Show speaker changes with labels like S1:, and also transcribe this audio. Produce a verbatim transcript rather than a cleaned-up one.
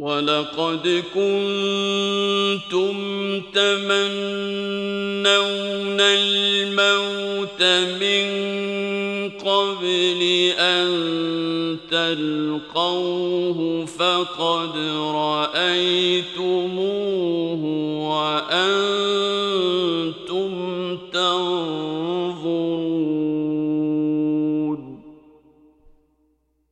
S1: وَلَقَدْ كُنتُمْ تَمَنَّوْنَ الْمَوْتَ مِنْ قَبْلِ أَنْ تَلْقَوْهُ فَقَدْ رَأَيْتُمُوهُ وَأَنْتُمْ